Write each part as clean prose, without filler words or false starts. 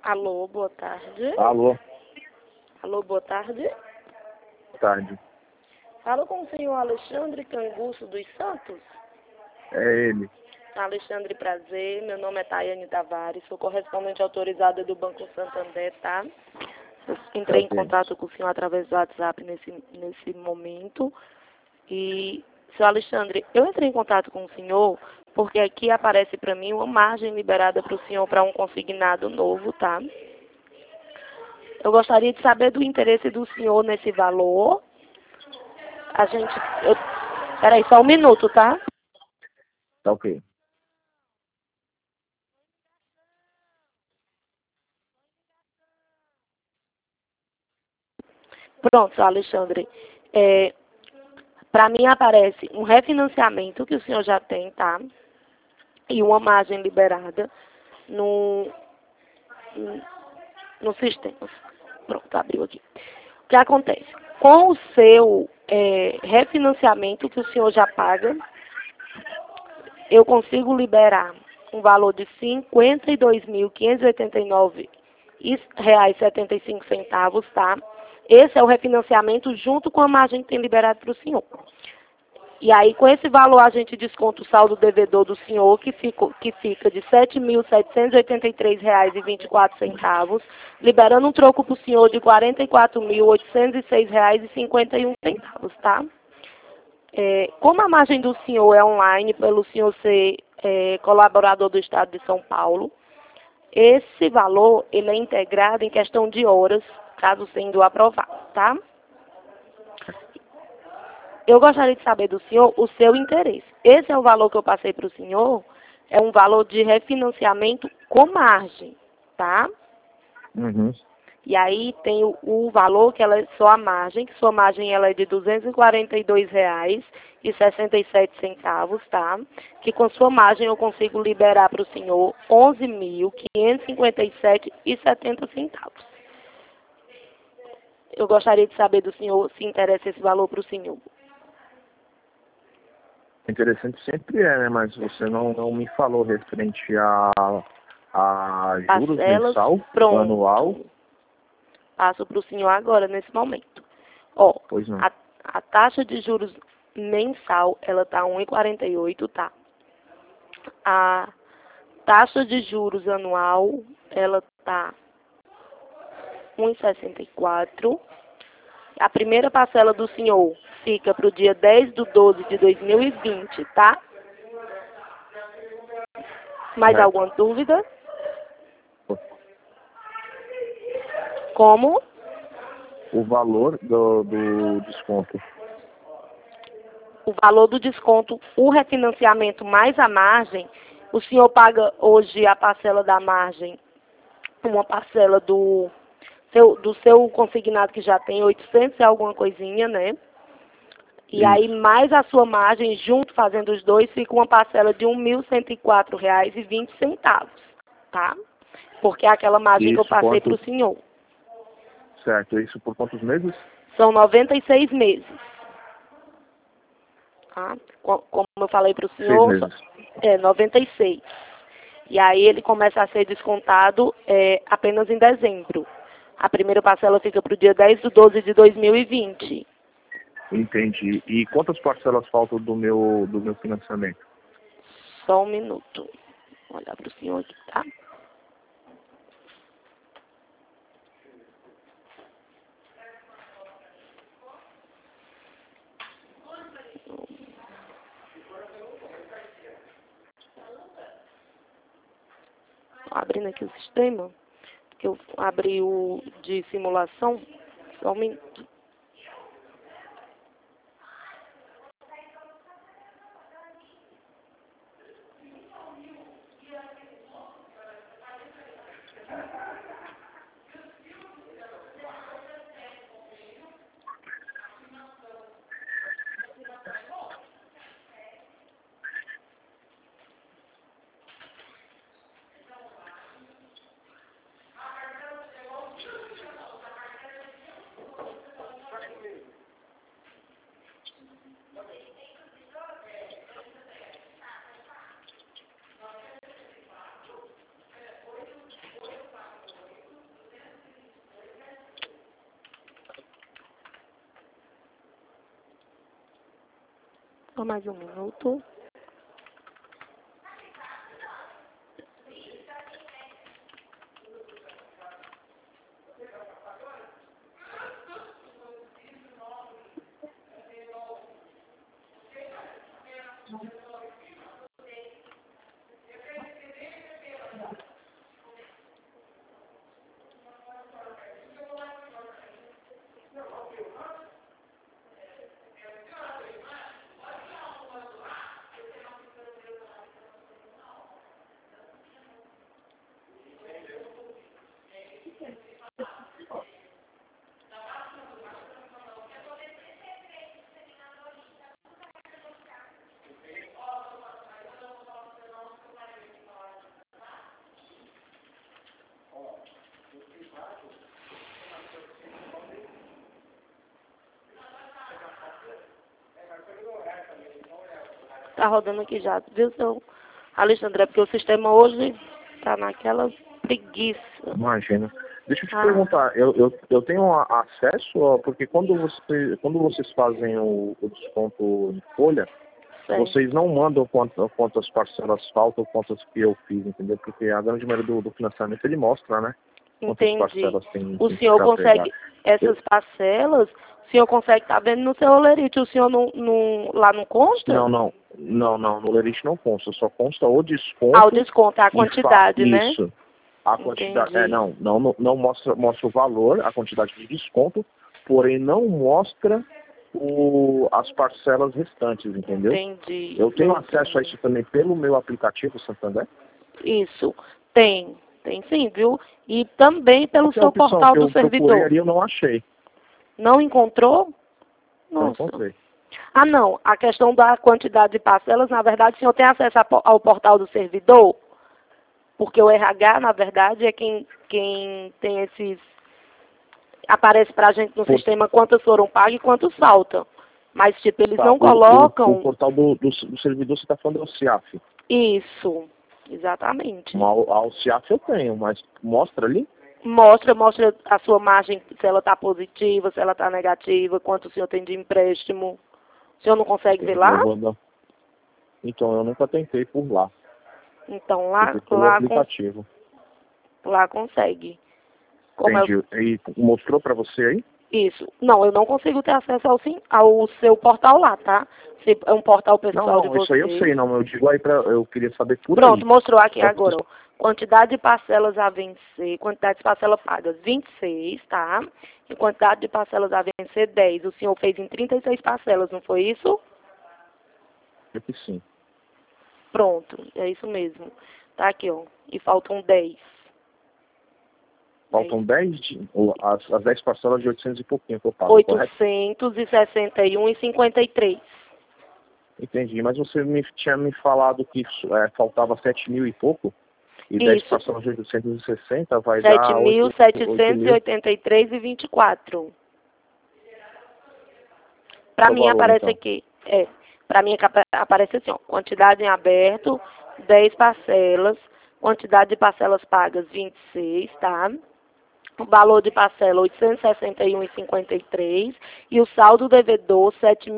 Alô, boa tarde. Alô, Alô, boa tarde. boa tarde. Falo com o senhor Alexandre Canguço dos Santos. É ele. Alexandre, prazer. Meu nome é Tayane Tavares. Sou correspondente autorizada do Banco Santander, tá? Eu entrei em Ok. contato com o senhor através do WhatsApp nesse momento. E, senhor Alexandre, eu entrei em contato com o senhor porque aqui aparece para mim uma margem liberada para o senhor para um consignado novo, tá? Eu gostaria de saber do interesse do senhor nesse valor. Peraí, só um minuto, tá? Tá ok. Pronto, senhor Alexandre. Para mim aparece um refinanciamento que o senhor já tem, tá? E uma margem liberada no, no sistema. Pronto, abriu aqui. O que acontece? Com o seu refinanciamento que o senhor já paga, eu consigo liberar um valor de R$ 52.589,75, tá? Esse é o refinanciamento junto com a margem que tem liberado para o senhor. E aí, com esse valor, a gente desconta o saldo devedor do senhor, que fica de R$ 7.783,24, liberando um troco para o senhor de R$ 44.806,51, tá? Como a margem do senhor é online, pelo senhor ser colaborador do Estado de São Paulo, esse valor ele é integrado em questão de horas, caso sendo aprovado, tá? Eu gostaria de saber do senhor o seu interesse. Esse é o valor que eu passei para o senhor, é um valor de refinanciamento com margem, tá? Uhum. E aí tem o valor que ela é só a margem, que sua margem ela é de R$ 242,67, tá? Que com sua margem eu consigo liberar para o senhor R$ 11.557,70. Eu gostaria de saber do senhor se interessa esse valor para o senhor. Interessante sempre é, né? Mas você não me falou referente a juros Parcelas, mensal, pronto. anual. Passo para o senhor agora, nesse momento. Ó, Pois não. a taxa de juros mensal, ela tá 1,48, tá? A taxa de juros anual, ela tá 1,64. A primeira parcela do senhor fica para o dia 10/12/2020, tá? Mais Correto. alguma dúvida? Como? O valor do desconto. O valor do desconto, o refinanciamento mais a margem, o senhor paga hoje a parcela da margem, uma parcela do seu consignado que já tem 800 e alguma coisinha, né? E aí, Isso. mais a sua margem, junto, fazendo os dois, fica uma parcela de R$ 1.104,20, tá? Porque é aquela margem que eu Isso passei para o quanto? senhor. Certo. Isso por quantos meses? São 96 meses, tá? Como eu falei para o 6 senhor, meses. 96. E aí ele começa a ser descontado apenas em dezembro. A primeira parcela fica para o dia 10/12/2020. Entendi. E quantas parcelas faltam do meu financiamento? Só um minuto. Vou olhar para o senhor aqui, tá? Tô abrindo aqui o sistema, que eu abri o de simulação. Só um minuto. Só mais um minuto. Tá rodando aqui já, viu, seu Alexandre? É porque o sistema hoje tá naquela preguiça. Imagina. Deixa eu te perguntar, eu tenho acesso, porque quando vocês fazem o desconto em folha, Sei. vocês não mandam quantas parcelas faltam, quantas que eu fiz, entendeu? Porque a grande maioria do financiamento ele mostra, né? Quantas Entendi. parcelas tem O senhor pra consegue, pegar. essas parcelas, o senhor consegue estar vendo no seu olerite, o senhor lá não consta? Não. No Lerite não consta, só consta o desconto. Ah, o desconto, a quantidade, né? Isso. A quantidade, Entendi. não mostra o valor, a quantidade de desconto, porém não mostra as parcelas restantes, entendeu? Entendi. Eu tenho Pronto. acesso a isso também pelo meu aplicativo Santander. Isso. Tem sim, viu? E também pelo Qualquer seu opção portal que do eu procurei servidor. ali eu não achei. Não encontrou? Não Nossa. encontrei. Ah, não. A questão da quantidade de parcelas, na verdade, o senhor tem acesso ao portal do servidor? Porque o RH, na verdade, é quem tem esses... Aparece pra gente no sistema quantas foram pagas e quantas faltam. Mas, tipo, eles Tá, não o colocam... portal do servidor você está falando é o CIAF. Isso. Exatamente. O CIAF eu tenho, mas mostra ali? Mostra a sua margem, se ela está positiva, se ela está negativa, quanto o senhor tem de empréstimo. O senhor não consegue ver lá? Então, eu nunca tentei por lá. Então, Eu fiz pelo aplicativo. lá consegue. Como Entendi. E mostrou para você aí? Isso. Não, eu não consigo ter acesso ao seu portal lá, tá? Se é um portal pessoal de Não, isso aí eu vocês. sei, não. Eu digo aí eu queria saber por Pronto, aí. mostrou aqui Só agora. Ó. Quantidade de parcelas a vencer, quantidade de parcelas pagas 26, tá? E quantidade de parcelas a vencer 10. O senhor fez em 36 parcelas, não foi isso? Eu que sim. Pronto, é isso mesmo. Tá aqui, ó. E faltam 10. Faltam 10, as 10 parcelas de 800 e pouquinho que eu pago, correto? 861,53. Entendi, mas você tinha me falado que faltava 7 mil e pouco, e 10 Isso. parcelas de 860 vai dar 7.783,24. Para mim valor, aparece então. aqui, para mim aparece assim, ó, quantidade em aberto, 10 parcelas, quantidade de parcelas pagas 26, tá? O valor de parcela 861,53 e o saldo devedor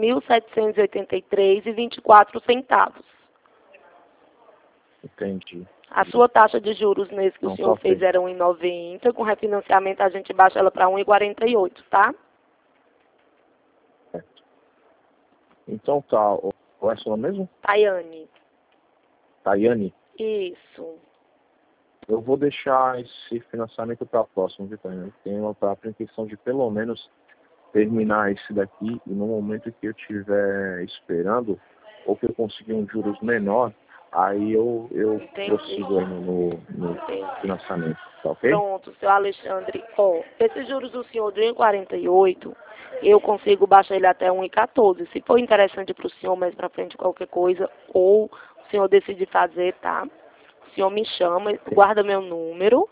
7.783,24 centavos. Entendi. A sua taxa de juros nesse que o senhor fez era 1,90, com refinanciamento a gente baixa ela para 1,48, tá? Então tá, qual é o seu nome mesmo? Tayane. Tayane? Isso. Eu vou deixar esse financiamento para próximo, viu, Tayane? Eu tenho a pretensão de pelo menos terminar esse daqui e no momento que eu estiver esperando, ou que eu conseguir um juros menor, aí eu prossigo aí no financiamento, tá ok? Pronto, seu Alexandre. Ó, esses juros do senhor de 1,48, eu consigo baixar ele até 1,14. Se for interessante para o senhor mais para frente qualquer coisa, ou o senhor decide fazer, tá? O senhor me chama, guarda meu número,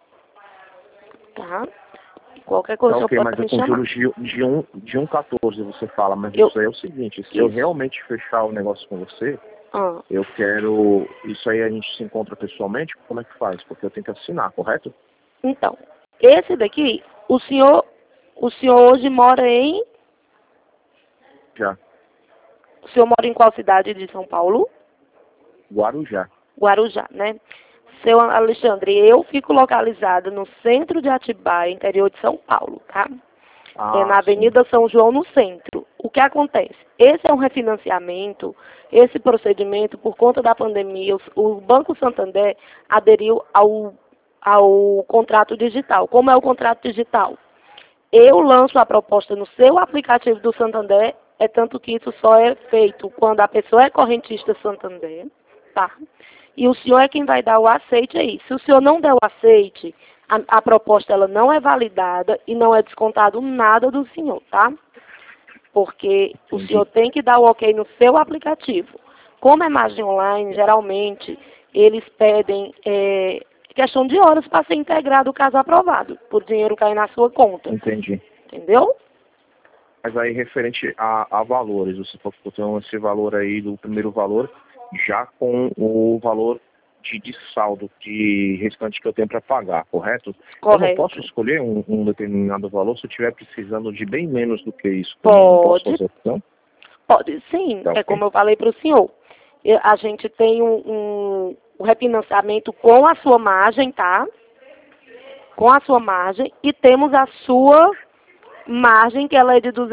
tá? Qualquer coisa Tá o ok, senhor mas pode é me com chamar. juros de 1,14 você fala, mas isso aí é o seguinte, se eu realmente fechar o negócio com você, eu quero, isso aí a gente se encontra pessoalmente, como é que faz? Porque eu tenho que assinar, correto? Então, esse daqui, o senhor hoje mora em... Já. O senhor mora em qual cidade de São Paulo? Guarujá. Guarujá, né? Seu Alexandre, eu fico localizada no centro de Atibaia, interior de São Paulo, tá? Na Avenida São João, no centro. O que acontece? Esse é um refinanciamento, esse procedimento, por conta da pandemia, o Banco Santander aderiu ao contrato digital. Como é o contrato digital? Eu lanço a proposta no seu aplicativo do Santander, é tanto que isso só é feito quando a pessoa é correntista Santander, tá? E o senhor é quem vai dar o aceite aí. Se o senhor não der o aceite, a proposta ela não é validada e não é descontado nada do senhor, tá? Porque o senhor tem que dar o ok no seu aplicativo. Como é margem online, geralmente, eles pedem questão de horas para ser integrado o caso aprovado, por dinheiro cair na sua conta. Entendi. Entendeu? Mas aí, referente a valores, você falou que tem esse valor aí do primeiro valor, já com o valor de saldo de restante que eu tenho para pagar, correto? Correto. Eu não posso escolher um determinado valor se eu estiver precisando de bem menos do que isso? Pode. Não posso fazer opção? Pode, sim. Tá, okay. Como eu falei para o senhor. A gente tem um refinanciamento com a sua margem, tá? Com a sua margem. E temos a sua margem, que ela é de R$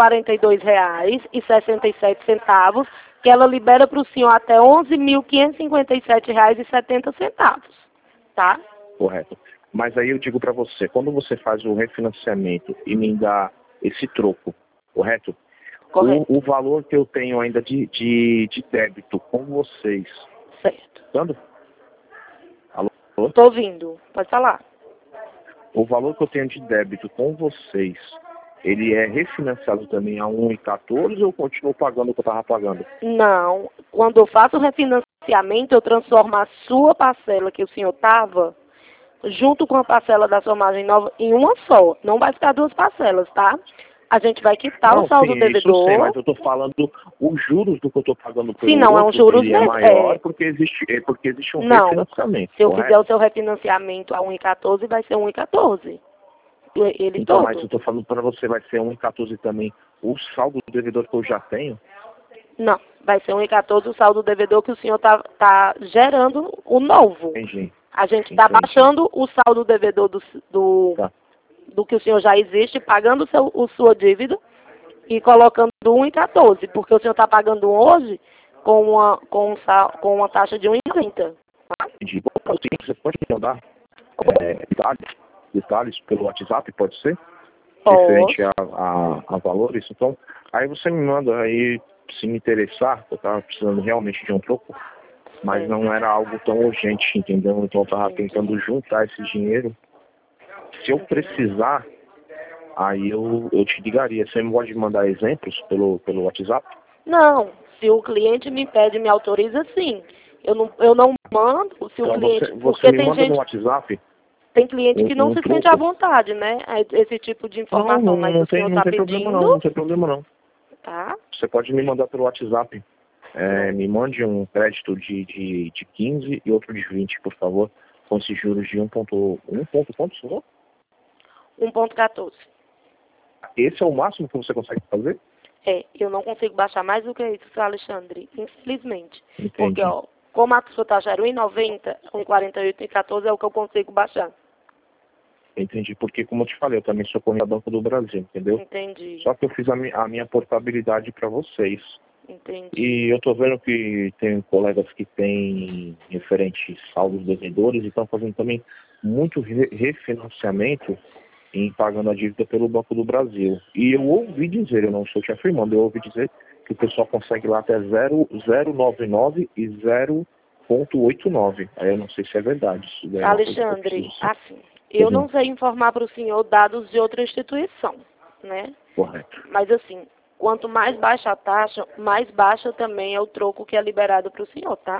242,67, que ela libera para o senhor até R$ 11.557,70, tá? Correto. Mas aí eu digo para você, quando você faz o refinanciamento e me dá esse troco, correto? Correto. O valor que eu tenho ainda de débito com vocês. Certo. Quando? Alô? Estou ouvindo. Pode falar. O valor que eu tenho de débito com vocês, ele é refinanciado também a 1,14 ou eu continuo pagando o que eu estava pagando? Não. Quando eu faço o refinanciamento, eu transformo a sua parcela que o senhor estava, junto com a parcela da sua margem nova, em uma só. Não vai ficar duas parcelas, tá? A gente vai quitar o saldo devedor. Isso eu sei, mas eu estou falando os juros do que eu estou pagando pelo Sim, não, outro, é um juros ele é mesmo. maior porque existe um refinanciamento. Se eu correto? fizer o seu refinanciamento a 1,14, vai ser 1,14. Ele então, todo. mas eu estou falando para você, vai ser 1,14 também o saldo do devedor que eu já tenho? Não, vai ser 1,14 o saldo devedor que o senhor tá gerando o novo. Entendi. A gente está baixando o saldo devedor Tá. do que o senhor já existe, pagando sua dívida e colocando 1,14, porque o senhor está pagando hoje com uma taxa de 1,30. Tá? Entendi. Bom, você pode me mandar detalhes pelo WhatsApp, pode ser? Referente a valores. Então, aí você me manda aí, se me interessar, eu estava precisando realmente de um troco, mas não era algo tão urgente, entendeu? Então eu estava tentando juntar esse dinheiro. Se eu precisar, aí eu te ligaria. Você me pode mandar exemplos pelo WhatsApp? Não, se o cliente me pede, me autoriza, sim. Eu não mando, se o Então, cliente... você me manda no WhatsApp? Tem cliente que não se sente à vontade, né? Esse tipo de informação, mas o senhor está pedindo... Não tem problema não. Tá. Você pode me mandar pelo WhatsApp. Me mande um crédito de 15 e outro de 20, por favor, com esses juros de 1,14. Esse é o máximo que você consegue fazer? Eu não consigo baixar mais do que isso, seu Alexandre, infelizmente. Entendi. Porque, como a sua taxa era 1,90, 1,48 e 14 é o que eu consigo baixar. Entendi, porque como eu te falei, eu também sou corretor Banco do Brasil, entendeu? Entendi. Só que eu fiz a minha portabilidade para vocês. Entendi. E eu tô vendo que tem colegas que têm referentes saldos devedores e estão fazendo também muito refinanciamento em pagando a dívida pelo Banco do Brasil. E eu ouvi dizer, eu não estou te afirmando, eu ouvi dizer que o pessoal consegue lá até 0,099 e 0,89. Aí eu não sei se é verdade. Isso Alexandre, assim, eu não sei informar para o senhor dados de outra instituição, né? Correto. Mas assim, quanto mais baixa a taxa, mais baixa também é o troco que é liberado para o senhor, tá?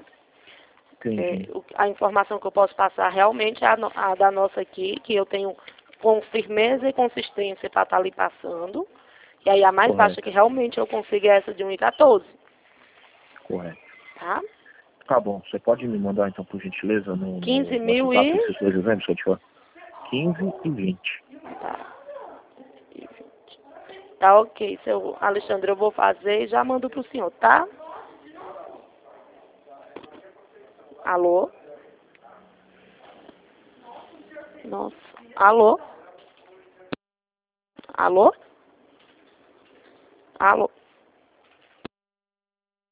A informação que eu posso passar realmente é a da nossa aqui, que eu tenho com firmeza e consistência para estar ali passando. E aí a mais baixa que realmente eu consigo é essa de 1,14. Correto. Tá? Tá bom. Você pode me mandar então, por gentileza, no 15 no mil WhatsApp, e... esses dois exemplos que eu te falo? 15 e 20. Tá. Tá ok, seu Alexandre, eu vou fazer e já mando pro senhor, tá? Alô? Nossa. Alô? Alô? Alô?